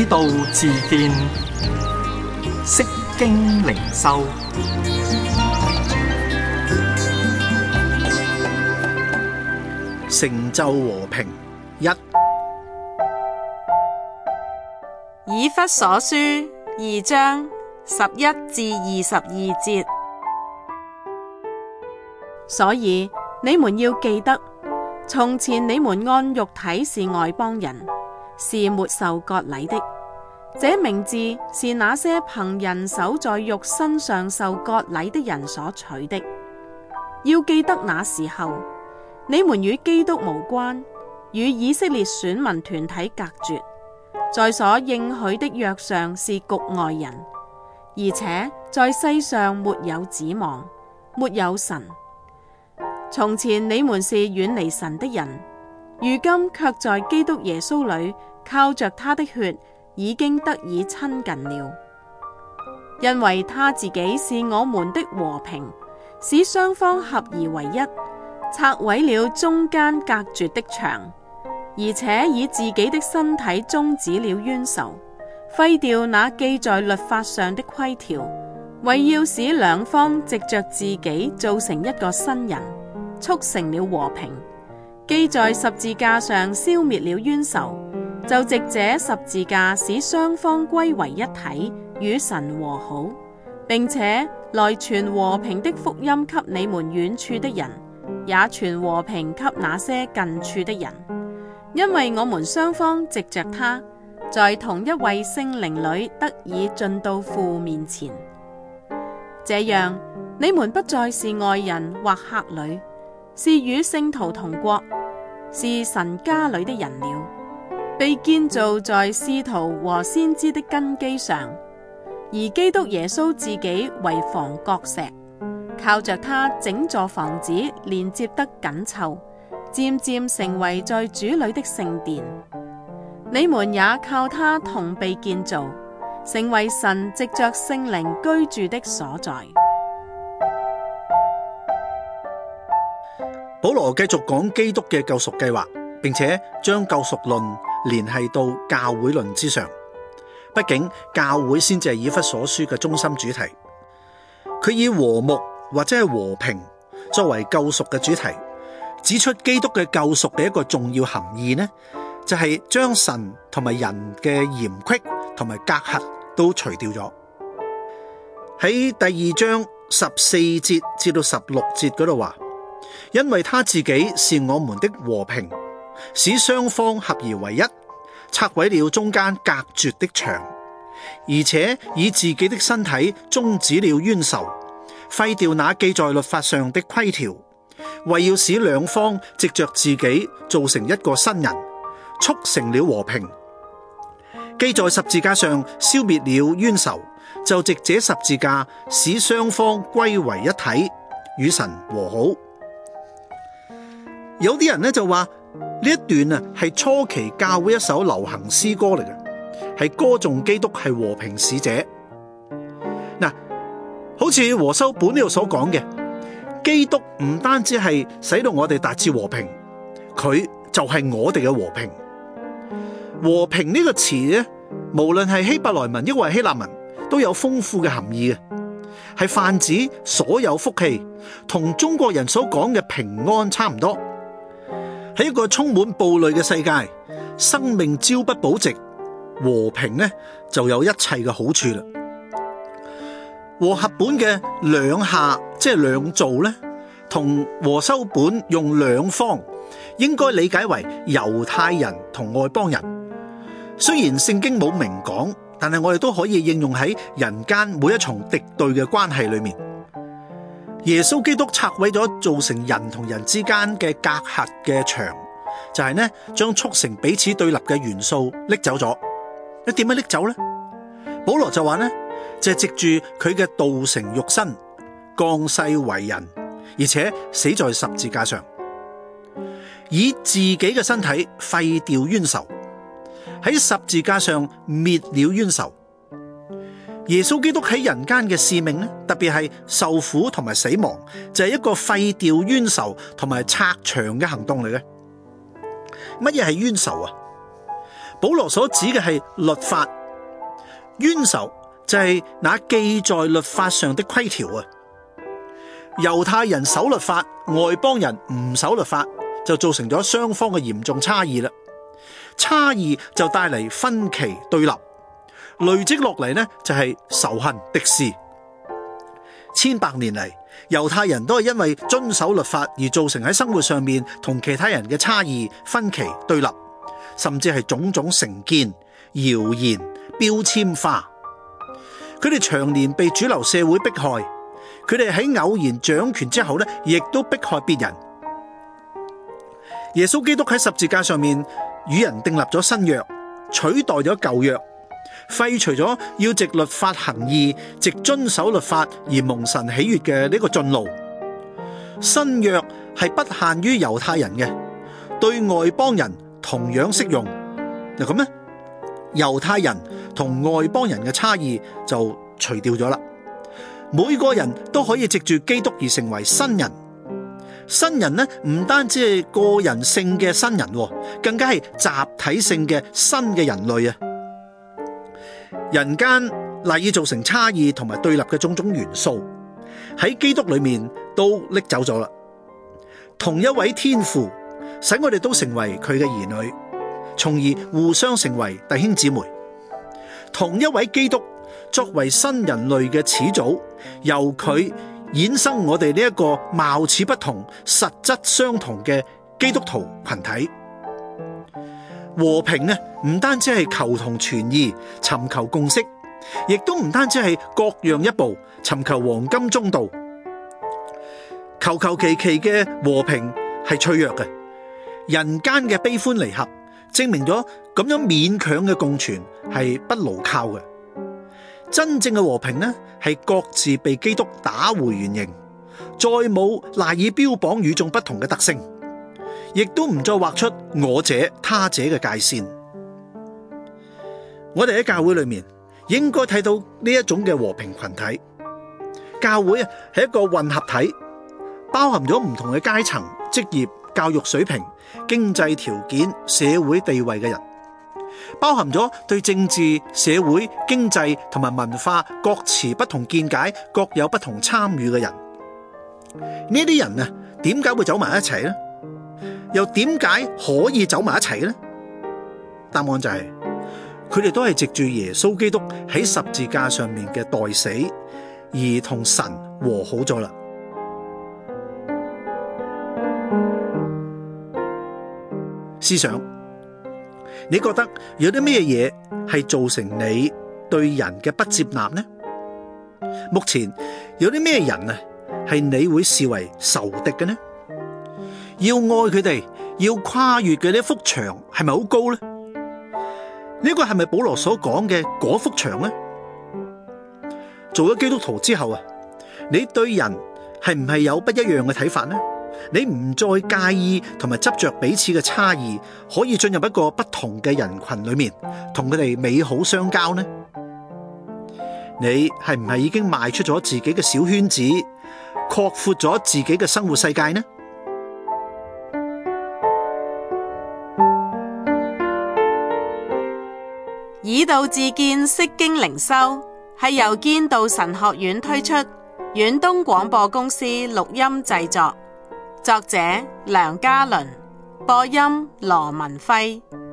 道自見，釋經靈修， 成就和平一。 以弗所書2章11至22節。所以你們要記得，從前你們按肉體是外邦人，是沒受割禮的。這名字是那些憑人手在肉身上受割禮的人所取的。要記得那時候，你們與基督無關，與以色列選民團體隔絕，在所應許的約上是局外人，而且在世上沒有指望，沒有神。從前你們是遠離神的人，如今卻在基督耶穌裏靠着他的血已經得以親近了，因為他自己是我們的和平，使雙方合而為一，拆毀了中間隔絕的牆，而且以自己的身體終止了冤仇，廢掉那記在律法上的規條，為要使兩方藉着自己造成一個新人，促成了和平。既在十字架上消滅了冤仇，就藉這十字架使雙方歸為一體，與神和好，並且來傳和平的福音給你們遠處的人，也傳和平給那些近處的人。因為我們雙方藉着他，在同一位聖靈裏得以進到父面前。這樣，你們不再是外人或客旅，是與聖徒同國，是神家裏的人了，被建造在使徒和先知的根基上，而基督耶穌自己為房角石，靠着他整座房子連接得緊湊，漸漸成為在主裏的聖殿。你們也靠他同被建造，成為神藉着聖靈居住的所在。 保羅繼續講基督嘅救贖計劃，並且將救贖論聯繫到教會論之上。畢竟教會先至係以弗所書嘅中心主題。佢以和睦或者係和平作為救贖嘅主題，指出基督嘅救贖嘅一個重要含義呢，就係將神同埋人嘅嫌隙同埋隔閡都除掉咗。喺第2章14節至到16節嗰度話，因為他自己是我們的和平，使雙方合而為一，拆毀了中間隔絕的牆，而且以自己的身體終止了冤仇，廢掉那記在律法上的規條，為要使兩方藉着自己造成一個新人，促成了和平。既在十字架上消滅了冤仇，就藉這十字架使雙方歸為一體，與神和好。有啲人就話呢一段係初期教會一首流行詩歌嚟嘅，係歌頌基督係和平使者。好似和修本呢度所講嘅，基督唔單止係使到我哋達至和平，佢就係我哋嘅和平。和平呢個詞咧，無論係希伯來文抑或希臘文，都有豐富嘅含義嘅，係泛指所有福氣，同中國人所講嘅平安差唔多。喺一個充滿暴戾嘅世界，生命朝不保夕，和平呢就有一切嘅好處啦。和合本嘅兩下即係兩造呢，同和修本用兩方，應該理解為猶太人同外邦人。雖然聖經冇明講，但係我哋都可以應用喺人間每一重敵對嘅關係裏面。耶穌基督拆毀咗造成人同人之間嘅隔閡嘅牆，就係呢將促成彼此對立嘅元素拎走咗。你點樣拎走呢？保羅就話呢，就係藉住佢嘅道成肉身，降世為人，而且死在十字架上，以自己嘅身體廢掉冤仇，喺十字架上滅了冤仇。耶穌基督喺人間嘅使命呢，特別係受苦同埋死亡，就係一個廢掉冤仇同埋拆牆嘅行動嚟嘅。乜嘢係冤仇啊？保羅所指嘅係律法冤仇就係那記在律法上的規條啊。猶太人守律法，外邦人唔守律法，就造成咗雙方嘅嚴重差異啦。差異就帶嚟分歧對立，累積落嚟呢就係仇恨敵視。千百年嚟，猶太人都係因為遵守律法而造成喺生活上面同其他人嘅差異、分歧、對立，甚至係種種成見、謠言、標籤化。佢哋長年被主流社會迫害，佢哋喺偶然掌權之後呢，亦都迫害別人。耶穌基督喺十字架上面與人訂立咗新約，取代咗舊約，廢除咗要藉律法行義、藉遵守律法而蒙神喜悅嘅呢個進路。新約係不限於猶太人嘅，對外邦人同樣適用。就咁呢，猶太人同外邦人嘅差異就除掉咗啦。每個人都可以藉住基督而成為新人。新人呢，唔單止係個人性嘅新人，更加係集體性嘅新嘅人類啊！人間賴以造成差異同埋對立嘅種種元素，喺基督裏面都拎走咗啦。同一位天父使我哋都成為佢嘅兒女，從而互相成為弟兄姊妹。同一位基督作為新人類嘅始祖，由佢衍生我哋呢一個貌似不同、實質相同嘅基督徒群體。和平呢，唔單止係求同存異、尋求共識，亦都唔單止係各讓一步、尋求黃金中道。求求其其嘅和平係脆弱嘅，人間嘅悲歡離合證明咗咁樣勉強嘅共存係不牢靠嘅。真正嘅和平呢，係各自被基督打回原形，再冇賴以標榜與眾不同嘅特性，亦都唔再畫出我者他者嘅界線。我哋喺教會裏面應該睇到呢一種嘅和平群體。教會係一個混合體，包含咗唔同嘅階層、職業、教育水平、經濟條件、社會地位嘅人，包含咗對政治、社會、經濟同埋文化各持不同見解、各有不同參與嘅人。呢啲人啊，點解會走埋一齊呢？又點解可以走埋一齊呢？答案就係佢哋都係藉住耶穌基督喺十字架上面嘅代死，而同神和好咗啦。試想，你覺得有啲咩嘢係造成你對人嘅不接納呢？目前有啲咩人啊係你會視為仇敵嘅呢？要愛佢哋，要跨越嘅呢幅牆係咪好高呢？呢個係咪保羅所講嘅嗰幅牆呢？做咗基督徒之後啊，你對人係唔係有不一樣嘅睇法呢？你唔再介意同埋執着彼此嘅差異，可以進入一個不同嘅人群裏面，同佢哋美好相交呢？你係唔係已經邁出咗自己嘅小圈子，擴闊咗自己嘅生活世界呢？ 以道自見，釋經靈修係由堅道神學院推出，遠東廣播公司錄音製作，作者梁家麟，播音羅文輝。